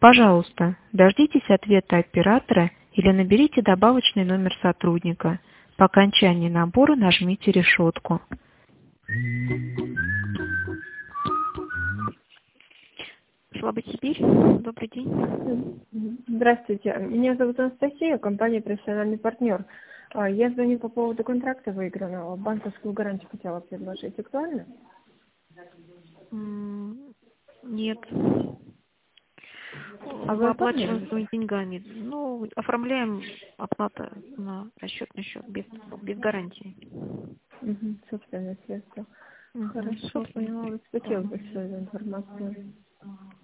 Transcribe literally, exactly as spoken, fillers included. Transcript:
Пожалуйста, дождитесь ответа оператора или наберите добавочный номер сотрудника. По окончании набора нажмите решетку. Слабый Сибирь. Добрый день. Здравствуйте. Меня зовут Анастасия, компания «Профессиональный партнер». А, Я звоню по поводу контракта выигранного. Банковскую гарантию хотела предложить. Актуально? М, Нет. А вы Мы оплачиваем оформили? своими деньгами. Ну, оформляем оплата на расчетный счет без, без гарантии. Угу, собственное средство. Мгм. Хорошо, Собственно, поняла. да. Спасибо большое за информацию.